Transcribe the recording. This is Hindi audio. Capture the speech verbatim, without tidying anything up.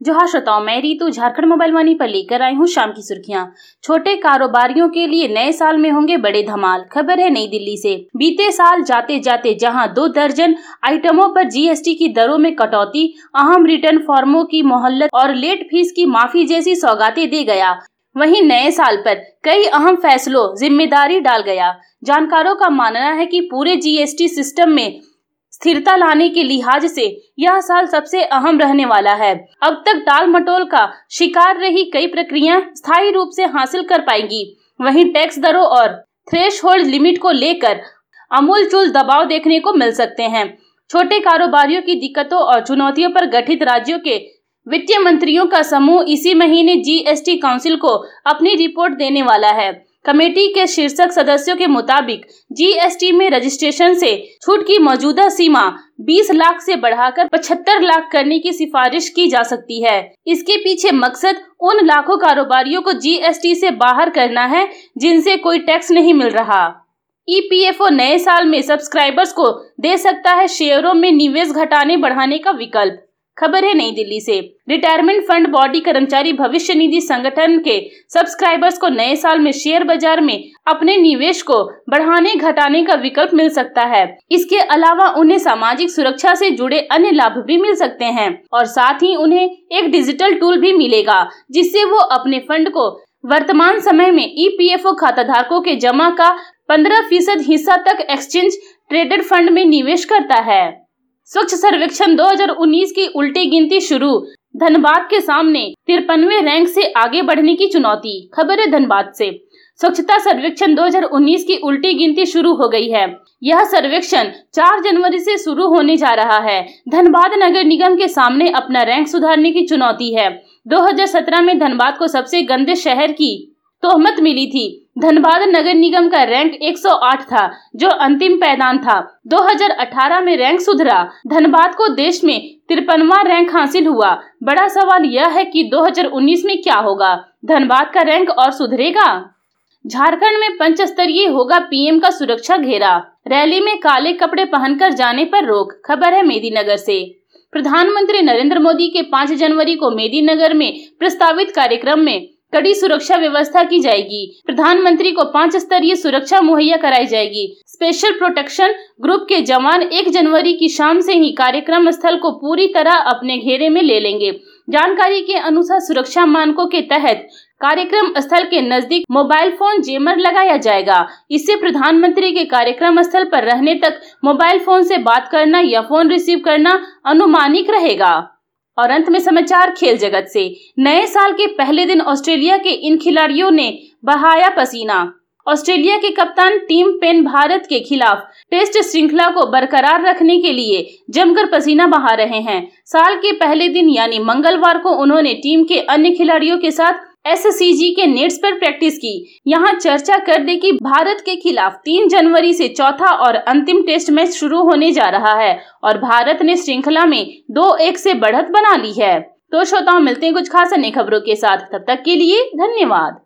जहाँ श्रोताओं, मैं रीतू झारखंड मोबाइल वाणी पर लेकर आई हूँ शाम की सुर्खियां। छोटे कारोबारियों के लिए नए साल में होंगे बड़े धमाल। खबर है नई दिल्ली से। बीते साल जाते जाते जहां दो दर्जन आइटमों पर जीएसटी की दरों में कटौती, अहम रिटर्न फॉर्मों की मोहलत और लेट फीस की माफी जैसी सौगातें दे गया, वहीं नए साल पर कई अहम फैसलों जिम्मेदारी डाल गया। जानकारों का मानना है कि पूरे जीएसटी सिस्टम में स्थिरता लाने के लिहाज से यह साल सबसे अहम रहने वाला है। अब तक टाल मटोल का शिकार रही कई प्रक्रियाएं स्थायी रूप से हासिल कर पाएंगी। वहीं टैक्स दरों और थ्रेशहोल्ड लिमिट को लेकर अमूलचूल दबाव देखने को मिल सकते हैं। छोटे कारोबारियों की दिक्कतों और चुनौतियों पर गठित राज्यों के वित्तीय मंत्रियों का समूह इसी महीने जीएसटी काउंसिल को अपनी रिपोर्ट देने वाला है। कमेटी के शीर्षक सदस्यों के मुताबिक जीएसटी में रजिस्ट्रेशन से छूट की मौजूदा सीमा बीस लाख से बढ़ाकर पचहत्तर लाख करने की सिफारिश की जा सकती है। इसके पीछे मकसद उन लाखों कारोबारियों को जीएसटी से बाहर करना है जिनसे कोई टैक्स नहीं मिल रहा। ईपीएफओ नए साल में सब्सक्राइबर्स को दे सकता है शेयरों में निवेश घटाने बढ़ाने का विकल्प। खबर है नई दिल्ली से। रिटायरमेंट फंड बॉडी कर्मचारी भविष्य निधि संगठन के सब्सक्राइबर्स को नए साल में शेयर बाजार में अपने निवेश को बढ़ाने घटाने का विकल्प मिल सकता है। इसके अलावा उन्हें सामाजिक सुरक्षा से जुड़े अन्य लाभ भी मिल सकते हैं और साथ ही उन्हें एक डिजिटल टूल भी मिलेगा जिससे वो अपने फंड को वर्तमान समय में ईपीएफओ खाता धारकों के जमा का पंद्रह फीसद हिस्सा तक एक्सचेंज ट्रेडेड फंड में निवेश करता है। स्वच्छ सर्वेक्षण दो हज़ार उन्नीस की उल्टी गिनती शुरू, धनबाद के सामने तिरपनवे रैंक से आगे बढ़ने की चुनौती। खबर है धनबाद से। स्वच्छता सर्वेक्षण दो हज़ार उन्नीस की उल्टी गिनती शुरू हो गई है। यह सर्वेक्षण चार जनवरी से शुरू होने जा रहा है। धनबाद नगर निगम के सामने अपना रैंक सुधारने की चुनौती है। दो हज़ार सत्रह में धनबाद को सबसे गंदे शहर की तोहमत मिली थी। धनबाद नगर निगम का रैंक एक सौ आठ था जो अंतिम पैदान था। दो हज़ार अठारह में रैंक सुधरा। धनबाद को देश में तिरपनवां रैंक हासिल हुआ। बड़ा सवाल यह है कि दो हज़ार उन्नीस में क्या होगा? धनबाद का रैंक और सुधरेगा? झारखंड में पंच स्तरीय होगा पीएम का सुरक्षा घेरा, रैली में काले कपड़े पहनकर जाने पर रोक। खबर है मेदिनीनगर से। प्रधानमंत्री नरेंद्र मोदी के पाँच जनवरी को मेदिनीनगर में प्रस्तावित कार्यक्रम में कड़ी सुरक्षा व्यवस्था की जाएगी। प्रधानमंत्री को पांच स्तरीय सुरक्षा मुहैया कराई जाएगी। स्पेशल प्रोटेक्शन ग्रुप के जवान एक जनवरी की शाम से ही कार्यक्रम स्थल को पूरी तरह अपने घेरे में ले लेंगे। जानकारी के अनुसार सुरक्षा मानकों के तहत कार्यक्रम स्थल के नजदीक मोबाइल फोन जैमर लगाया जाएगा। इससे प्रधानमंत्री के कार्यक्रम स्थल पर रहने तक मोबाइल फोन से बात करना या फोन रिसीव करना अनुमानिक रहेगा। और अंत में समाचार खेल जगत से। नए साल के पहले दिन ऑस्ट्रेलिया के इन खिलाड़ियों ने बहाया पसीना। ऑस्ट्रेलिया के कप्तान टिम पेन भारत के खिलाफ टेस्ट श्रृंखला को बरकरार रखने के लिए जमकर पसीना बहा रहे हैं। साल के पहले दिन यानी मंगलवार को उन्होंने टीम के अन्य खिलाड़ियों के साथ एससीजी के नेट्स पर प्रैक्टिस की। यहाँ चर्चा कर दे कि भारत के खिलाफ तीन जनवरी से चौथा और अंतिम टेस्ट मैच शुरू होने जा रहा है और भारत ने श्रृंखला में दो एक से बढ़त बना ली है। तो श्रोताओं, मिलते हैं कुछ खास अन्य खबरों के साथ। तब तक के लिए धन्यवाद।